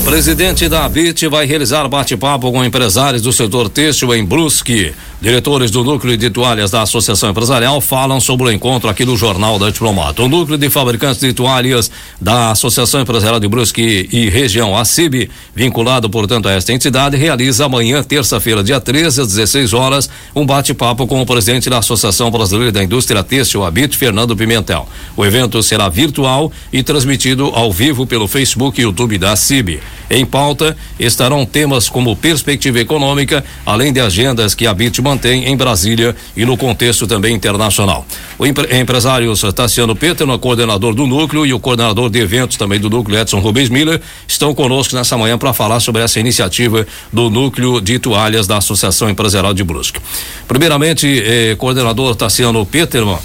Presidente da ABIT vai realizar bate-papo com empresários do setor têxtil em Brusque. Diretores do Núcleo de Toalhas da Associação Empresarial falam sobre o encontro aqui no Jornal da Diplomata. O Núcleo de Fabricantes de Toalhas da Associação Empresarial de Brusque e Região, ACIB, vinculado, portanto, a esta entidade, realiza amanhã, terça-feira, dia 13, às 16 horas, um bate-papo com o presidente da Associação Brasileira da Indústria Têxtil, ABIT, Fernando Pimentel. O evento será virtual e transmitido ao vivo pelo Facebook e YouTube da ACIB. Em pauta estarão temas como perspectiva econômica, além de agendas que a ABIT mantém em Brasília e no contexto também internacional. O empresário Tassiano Peterman, coordenador do núcleo, e o coordenador de eventos também do núcleo, Edson Rubens Miller, estão conosco nessa manhã para falar sobre essa iniciativa do Núcleo de Toalhas da Associação Empresarial de Brusque. Primeiramente, coordenador Tassiano Peterman,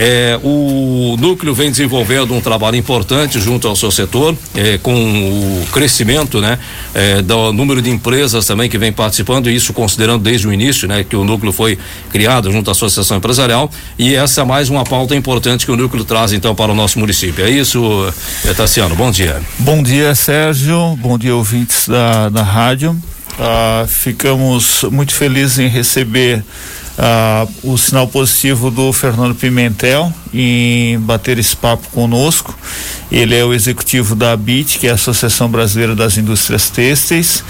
o núcleo vem desenvolvendo um trabalho importante junto ao seu setor, com o crescimento, né, do número de empresas também que vem participando, e isso considerando desde o início, né, que o núcleo foi criado junto à Associação Empresarial, e essa é mais uma pauta importante que o núcleo traz então para o nosso município. É isso, Tassiano, bom dia. Bom dia, Sérgio, bom dia, ouvintes da rádio. Ficamos muito felizes em receber o sinal positivo do Fernando Pimentel em bater esse papo conosco. Ele é o executivo da ABIT, que é a Associação Brasileira das Indústrias Têxteis.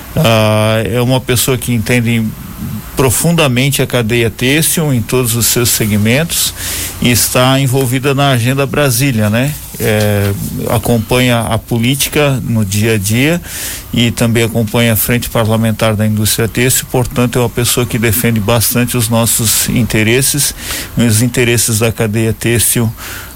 É uma pessoa que entende profundamente a cadeia têxtil em todos os seus segmentos e está envolvida na agenda Brasília, né? Acompanha a política no dia a dia e também acompanha a frente parlamentar da indústria têxtil, portanto é uma pessoa que defende bastante os nossos interesses, os interesses da cadeia têxtil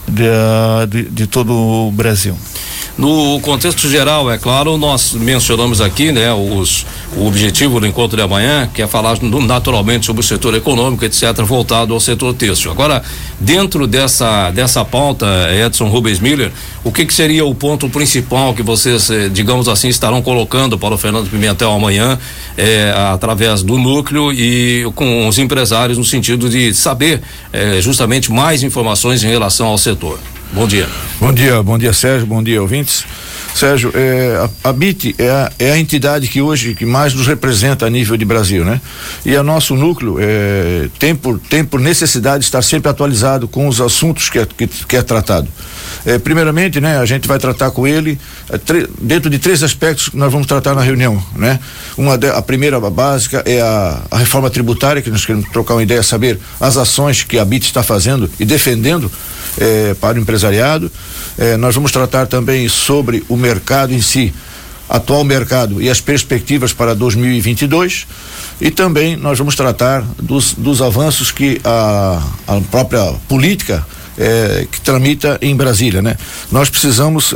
de todo o Brasil. No contexto geral, é claro, nós mencionamos aqui, né, o objetivo do encontro de amanhã, que é falar naturalmente sobre o setor econômico, etc., voltado ao setor têxtil. Agora, dentro dessa pauta, Edson Rubens Miller, o que seria o ponto principal que vocês, digamos assim, estarão colocando para o Fernando Pimentel amanhã, através do núcleo e com os empresários, no sentido de saber justamente mais informações em relação ao setor? Bom dia. Bom dia, Sérgio, bom dia, ouvintes. Sérgio, a ABIT é a entidade que hoje que mais nos representa a nível de Brasil, né? E o nosso núcleo tem por necessidade de estar sempre atualizado com os assuntos que é tratado. Primeiramente, né, a gente vai tratar com ele dentro de 3 aspectos que nós vamos tratar na reunião, né? A primeira, a básica, é a reforma tributária, que nós queremos trocar uma ideia, saber as ações que a ABIT está fazendo e defendendo para o empresariado. Nós vamos tratar também sobre o mercado em si, atual mercado e as perspectivas para 2022, e também nós vamos tratar dos avanços que a própria política que tramita em Brasília, né? Nós precisamos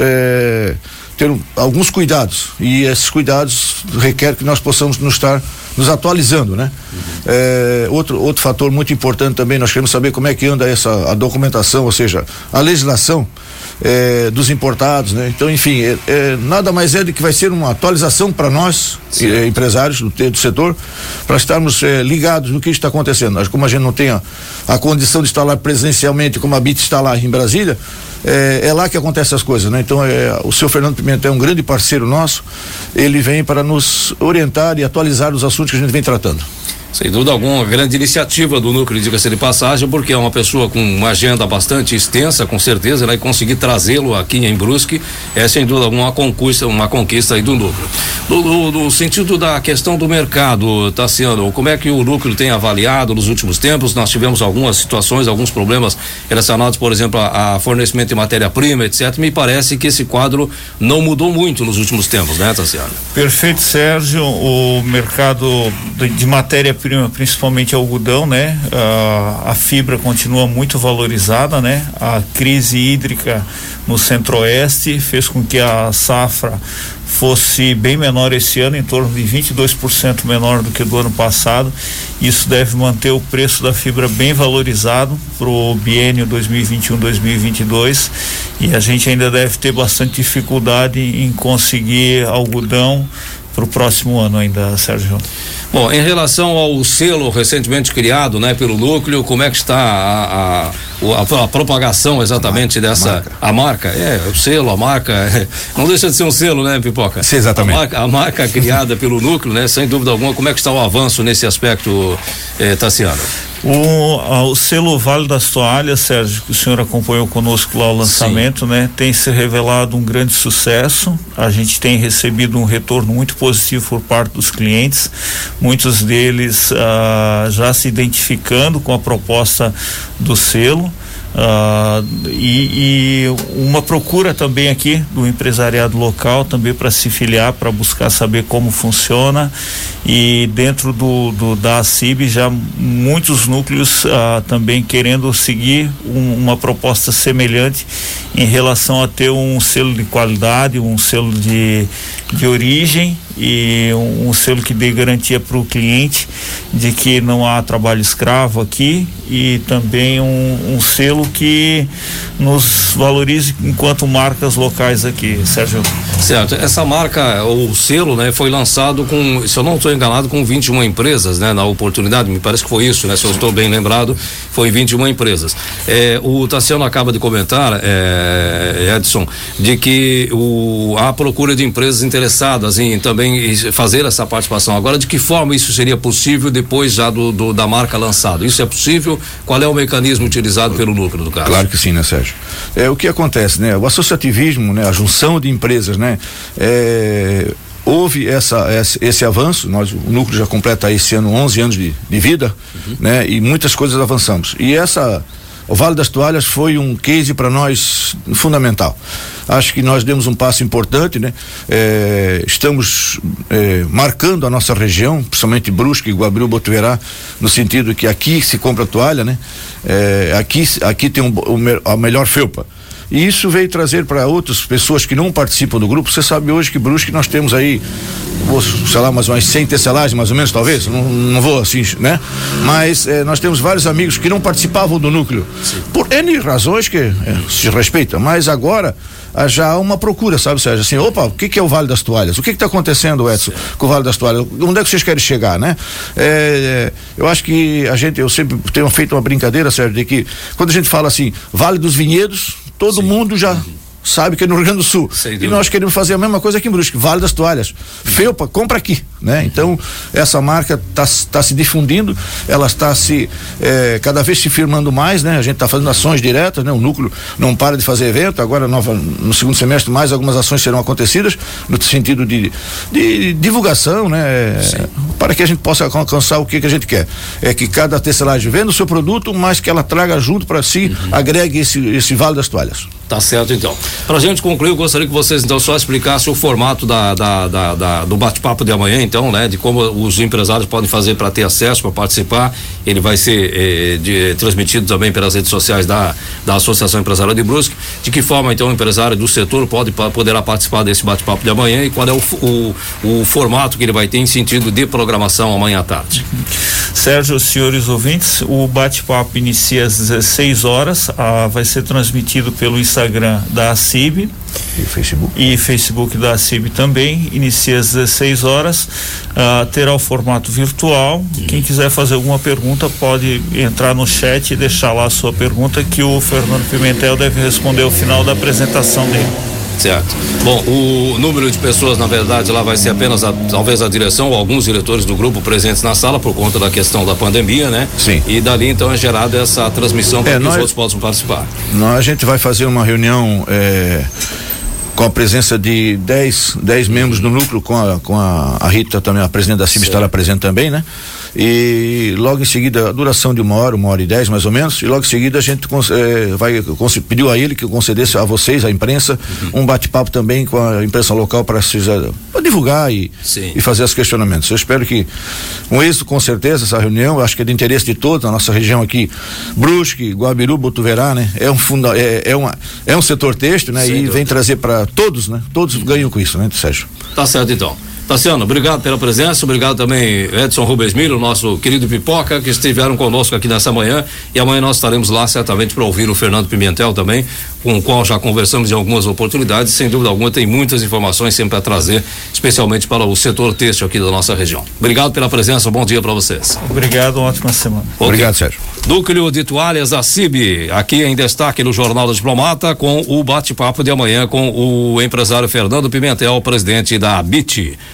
ter alguns cuidados, e esses cuidados requerem que nós possamos nos atualizando, né? Outro fator muito importante também, nós queremos saber como é que anda a documentação, ou seja, a legislação dos importados, né? Então, enfim, nada mais é do que vai ser uma atualização para nós, empresários do setor, para estarmos ligados no que está acontecendo. Como a gente não tem a condição de estar lá presencialmente, como a ABIT está lá em Brasília, é lá que acontecem as coisas, né? Então, o senhor Fernando Pimentel é um grande parceiro nosso, ele vem para nos orientar e atualizar os assuntos que a gente vem tratando. Sem dúvida alguma, grande iniciativa do núcleo, diga-se de passagem, porque é uma pessoa com uma agenda bastante extensa, com certeza, né? E conseguir trazê-lo aqui em Brusque é sem dúvida alguma uma conquista aí do núcleo. No sentido da questão do mercado, Tassiano, como é que o núcleo tem avaliado nos últimos tempos? Nós tivemos algumas situações, alguns problemas relacionados, por exemplo, a fornecimento de matéria-prima, etc. Me parece que esse quadro não mudou muito nos últimos tempos, né, Tassiano? Perfeito, Sérgio. O mercado de matéria-prima, principalmente algodão, né? A fibra continua muito valorizada, né? A crise hídrica no Centro-Oeste fez com que a safra fosse bem menor esse ano, em torno de 22% menor do que do ano passado. Isso deve manter o preço da fibra bem valorizado para o biênio 2021-2022, e a gente ainda deve ter bastante dificuldade em conseguir algodão para o próximo ano ainda, Sérgio. Bom, em relação ao selo recentemente criado, né, pelo núcleo, como é que está a propagação exatamente a marca, o selo, a marca, não deixa de ser um selo, né, Pipoca? Sim, exatamente. A marca criada pelo núcleo, né, sem dúvida alguma. Como é que está o avanço nesse aspecto, Tassiano? O selo Vale das Toalhas, Sérgio, que o senhor acompanhou conosco lá o lançamento, né, tem se revelado um grande sucesso. A gente tem recebido um retorno muito positivo por parte dos clientes, muitos deles já se identificando com a proposta do selo. E uma procura também aqui do empresariado local também para se filiar, para buscar saber como funciona, e dentro da ACIB já muitos núcleos também querendo seguir uma proposta semelhante em relação a ter um selo de qualidade, um selo de origem e um selo que dê garantia para o cliente de que não há trabalho escravo aqui, e também um selo que nos valorize enquanto marcas locais aqui, Sérgio. Certo, essa marca, o selo, né, foi lançado com, se eu não estou enganado, com 21 empresas, né, na oportunidade, me parece que foi isso, né, se eu estou bem lembrado, foi 21 empresas. O Tassiano acaba de comentar, Edson, de que há procura de empresas interessadas em também fazer essa participação. Agora, de que forma isso seria possível depois já da marca lançada? Isso é possível? Qual é o mecanismo utilizado pelo núcleo do caso? Claro que sim, né, Sérgio? O que acontece, né? O associativismo, né? A junção de empresas, né? Houve esse avanço. O núcleo já completa esse ano 11 anos de vida, né? E muitas coisas avançamos. E o Vale das Toalhas foi um case para nós fundamental. Acho que nós demos um passo importante, né? Estamos marcando a nossa região, principalmente Brusque, Guabiru, Botuverá, no sentido que aqui se compra toalha, né? Aqui tem a melhor felpa. E isso veio trazer para outras pessoas que não participam do grupo. Você sabe hoje que Brusque nós temos aí, sei lá, mais umas 100 tecelagens, mais ou menos, talvez, não vou assim, né? Mas nós temos vários amigos que não participavam do núcleo, por N razões que se respeita, mas agora já há uma procura, sabe, Sérgio? Assim, opa, o que é o Vale das Toalhas? O que está acontecendo, Edson, com o Vale das Toalhas? Onde é que vocês querem chegar, né? Eu acho que eu sempre tenho feito uma brincadeira, Sérgio, de que quando a gente fala assim, Vale dos Vinhedos, todo mundo já sabe que é no Rio Grande do Sul. E nós queremos fazer a mesma coisa aqui em Brusque, Vale das Toalhas. Felpa, compra aqui, né? Então, essa marca está se difundindo, ela está cada vez se firmando mais, né? A gente está fazendo ações diretas, né? O núcleo não para de fazer evento, agora no segundo semestre mais algumas ações serão acontecidas, no sentido de divulgação, né? Para que a gente possa alcançar o que a gente quer. É que cada tecelagem venda o seu produto, mas que ela traga junto para si, agregue esse Vale das Toalhas. Tá certo, então. Pra gente concluir, eu gostaria que vocês então só explicassem o formato do bate-papo de amanhã, então, né? De como os empresários podem fazer para ter acesso, para participar. Ele vai ser transmitido também pelas redes sociais da Associação Empresarial de Brusque. De que forma, então, o empresário do setor poderá participar desse bate-papo de amanhã, e qual é o formato que ele vai ter em sentido de programação amanhã à tarde? Sérgio, senhores ouvintes, o bate-papo inicia às 16 horas, vai ser transmitido pelo Instagram da ACIB e Facebook da ACIB também. Inicia às 16 horas, terá o formato virtual. Quem quiser fazer alguma pergunta pode entrar no chat e deixar lá a sua pergunta, que o Fernando Pimentel deve responder ao final da apresentação dele. Certo. Bom, o número de pessoas, na verdade, lá vai ser apenas talvez a direção ou alguns diretores do grupo presentes na sala por conta da questão da pandemia, né? Sim. E dali então é gerada essa transmissão para que os outros possam participar. A gente vai fazer uma reunião com a presença de 10 membros do núcleo, com a Rita também, a presidente da CIB, estará presente também, né? E logo em seguida, a duração de 1h10 mais ou menos, e logo em seguida a gente pediu a ele que concedesse a vocês, a imprensa, um bate-papo também com a imprensa local para divulgar e fazer os questionamentos. Eu espero que com êxito, com certeza, essa reunião, eu acho que é de interesse de todos, na nossa região aqui, Brusque, Guabiru, Botuverá, né? É um setor têxtil, né? E vem trazer para todos, né? Todos ganham com isso, né, Sérgio? Tá certo, então. Tassiano, obrigado pela presença, obrigado também Edson Rubens Milho, nosso querido Pipoca, que estiveram conosco aqui nessa manhã, e amanhã nós estaremos lá certamente para ouvir o Fernando Pimentel também, com o qual já conversamos em algumas oportunidades, sem dúvida alguma tem muitas informações sempre a trazer, especialmente para o setor têxtil aqui da nossa região. Obrigado pela presença, bom dia para vocês. Obrigado, uma ótima semana. Okay. Obrigado, Sérgio. Núcleo de Toalhas da CIB, aqui em destaque no Jornal do Diplomata, com o bate-papo de amanhã com o empresário Fernando Pimentel, presidente da ABIT.